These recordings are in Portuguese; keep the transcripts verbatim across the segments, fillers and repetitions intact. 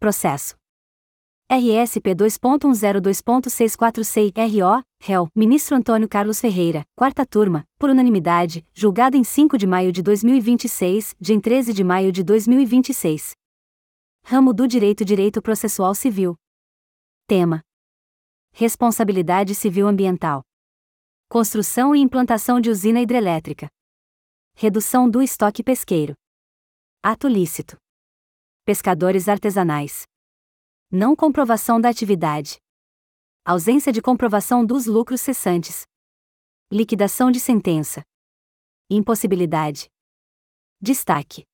Processo R S P dois ponto um zero dois ponto seis quatro seis R O, réu, ministro Antônio Carlos Ferreira, quarta turma, por unanimidade, julgado em cinco de maio de dois mil e vinte e seis, de em treze de maio de dois mil e vinte e seis. Ramo do Direito Direito Processual Civil. Tema: Responsabilidade Civil Ambiental. Construção e implantação de usina hidrelétrica. Redução do estoque pesqueiro. Ato lícito. Pescadores artesanais. Não comprovação da atividade. Ausência de comprovação dos lucros cessantes. Liquidação de sentença. Impossibilidade. Destaque: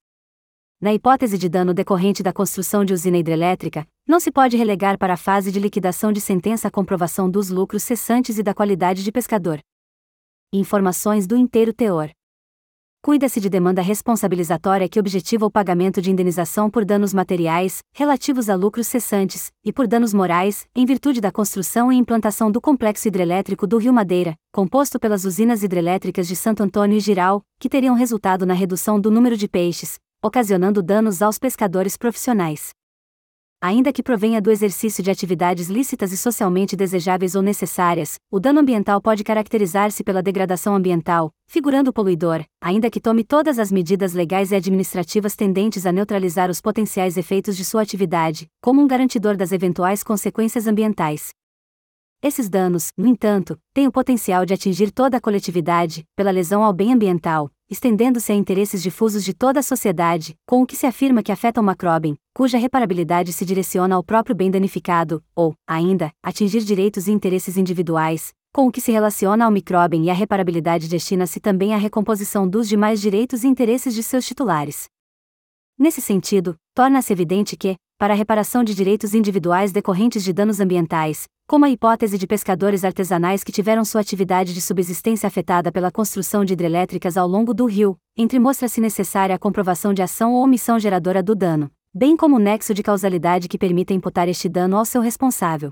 na hipótese de dano decorrente da construção de usina hidrelétrica, não se pode relegar para a fase de liquidação de sentença a comprovação dos lucros cessantes e da qualidade de pescador. Informações do inteiro teor. Cuida-se de demanda responsabilizatória que objetiva o pagamento de indenização por danos materiais, relativos a lucros cessantes, e por danos morais, em virtude da construção e implantação do complexo hidrelétrico do Rio Madeira, composto pelas usinas hidrelétricas de Santo Antônio e Jirau, que teriam resultado na redução do número de peixes, ocasionando danos aos pescadores profissionais. Ainda que provenha do exercício de atividades lícitas e socialmente desejáveis ou necessárias, o dano ambiental pode caracterizar-se pela degradação ambiental, figurando o poluidor, ainda que tome todas as medidas legais e administrativas tendentes a neutralizar os potenciais efeitos de sua atividade, como um garantidor das eventuais consequências ambientais. Esses danos, no entanto, têm o potencial de atingir toda a coletividade, pela lesão ao bem ambiental, estendendo-se a interesses difusos de toda a sociedade, com o que se afirma que afeta o macrobem, cuja reparabilidade se direciona ao próprio bem danificado, ou, ainda, atingir direitos e interesses individuais, com o que se relaciona ao microbem e a reparabilidade destina-se também à recomposição dos demais direitos e interesses de seus titulares. Nesse sentido, torna-se evidente que, para a reparação de direitos individuais decorrentes de danos ambientais, como a hipótese de pescadores artesanais que tiveram sua atividade de subsistência afetada pela construção de hidrelétricas ao longo do rio, entre-mostra-se necessária a comprovação de ação ou omissão geradora do dano, bem como o nexo de causalidade que permita imputar este dano ao seu responsável.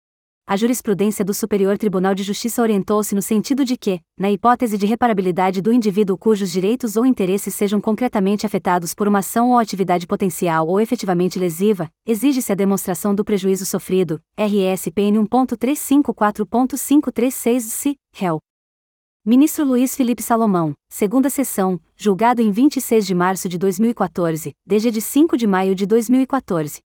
A jurisprudência do Superior Tribunal de Justiça orientou-se no sentido de que, na hipótese de reparabilidade do indivíduo cujos direitos ou interesses sejam concretamente afetados por uma ação ou atividade potencial ou efetivamente lesiva, exige-se a demonstração do prejuízo sofrido, R S P N um ponto trezentos e cinquenta e quatro ponto quinhentos e trinta e seis S, réu. Ministro Luiz Felipe Salomão, segunda sessão, julgado em vinte e seis de março de dois mil e quatorze, D G de cinco de maio de dois mil e quatorze.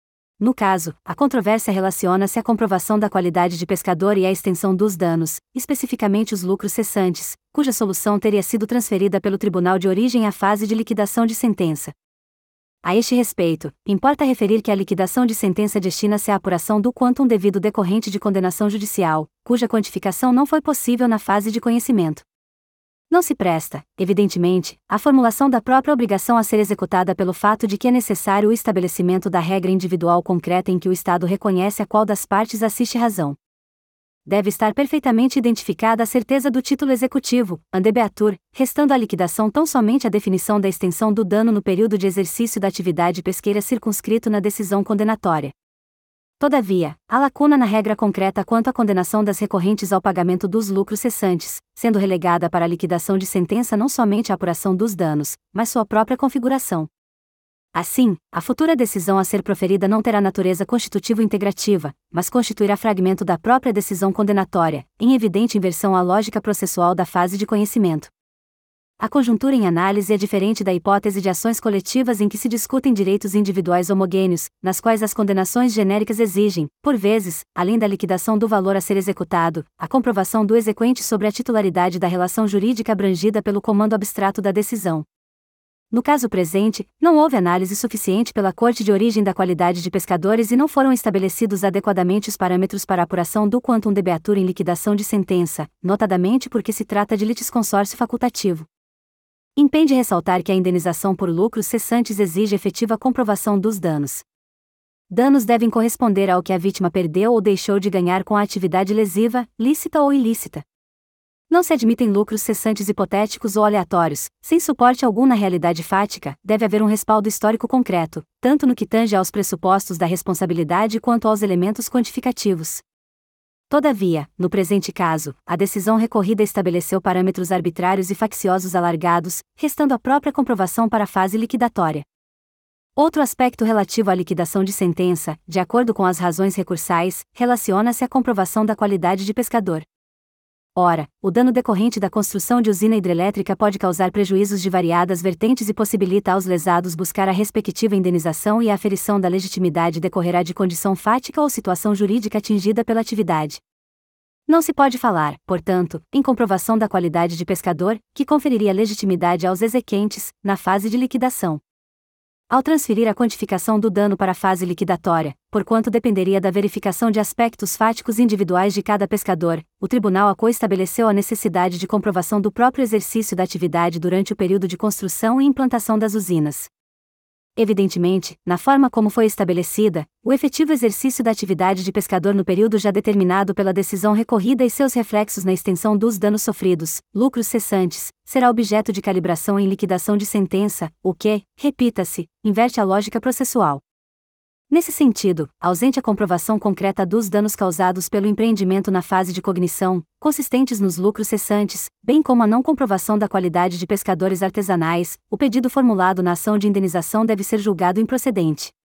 No caso, a controvérsia relaciona-se à comprovação da qualidade de pescador e à extensão dos danos, especificamente os lucros cessantes, cuja solução teria sido transferida pelo tribunal de origem à fase de liquidação de sentença. A este respeito, importa referir que a liquidação de sentença destina-se à apuração do quantum devido decorrente de condenação judicial, cuja quantificação não foi possível na fase de conhecimento. Não se presta, evidentemente, à formulação da própria obrigação a ser executada pelo fato de que é necessário o estabelecimento da regra individual concreta em que o Estado reconhece a qual das partes assiste razão. Deve estar perfeitamente identificada a certeza do título executivo, andebeatur, restando à liquidação tão somente a definição da extensão do dano no período de exercício da atividade pesqueira circunscrito na decisão condenatória. Todavia, há lacuna na regra concreta quanto à condenação das recorrentes ao pagamento dos lucros cessantes, sendo relegada para a liquidação de sentença não somente a apuração dos danos, mas sua própria configuração. Assim, a futura decisão a ser proferida não terá natureza constitutiva integrativa, mas constituirá fragmento da própria decisão condenatória, em evidente inversão à lógica processual da fase de conhecimento. A conjuntura em análise é diferente da hipótese de ações coletivas em que se discutem direitos individuais homogêneos, nas quais as condenações genéricas exigem, por vezes, além da liquidação do valor a ser executado, a comprovação do exequente sobre a titularidade da relação jurídica abrangida pelo comando abstrato da decisão. No caso presente, não houve análise suficiente pela Corte de origem da qualidade de pescadores e não foram estabelecidos adequadamente os parâmetros para a apuração do quantum debeatur em liquidação de sentença, notadamente porque se trata de litisconsórcio facultativo. Impende ressaltar que a indenização por lucros cessantes exige efetiva comprovação dos danos. Danos devem corresponder ao que a vítima perdeu ou deixou de ganhar com a atividade lesiva, lícita ou ilícita. Não se admitem lucros cessantes hipotéticos ou aleatórios, sem suporte algum na realidade fática, deve haver um respaldo histórico concreto, tanto no que tange aos pressupostos da responsabilidade quanto aos elementos quantificativos. Todavia, no presente caso, a decisão recorrida estabeleceu parâmetros arbitrários e facciosos alargados, restando a própria comprovação para a fase liquidatória. Outro aspecto relativo à liquidação de sentença, de acordo com as razões recursais, relaciona-se à comprovação da qualidade de pescador. Ora, o dano decorrente da construção de usina hidrelétrica pode causar prejuízos de variadas vertentes e possibilita aos lesados buscar a respectiva indenização, e a aferição da legitimidade decorrerá de condição fática ou situação jurídica atingida pela atividade. Não se pode falar, portanto, em comprovação da qualidade de pescador, que conferiria legitimidade aos exequentes, na fase de liquidação. Ao transferir a quantificação do dano para a fase liquidatória, porquanto dependeria da verificação de aspectos fáticos individuais de cada pescador, o Tribunal A C O estabeleceu a necessidade de comprovação do próprio exercício da atividade durante o período de construção e implantação das usinas. Evidentemente, na forma como foi estabelecida, o efetivo exercício da atividade de pescador no período já determinado pela decisão recorrida e seus reflexos na extensão dos danos sofridos, lucros cessantes, será objeto de calibração em liquidação de sentença, o que, repita-se, inverte a lógica processual. Nesse sentido, ausente a comprovação concreta dos danos causados pelo empreendimento na fase de cognição, consistentes nos lucros cessantes, bem como a não comprovação da qualidade de pescadores artesanais, o pedido formulado na ação de indenização deve ser julgado improcedente.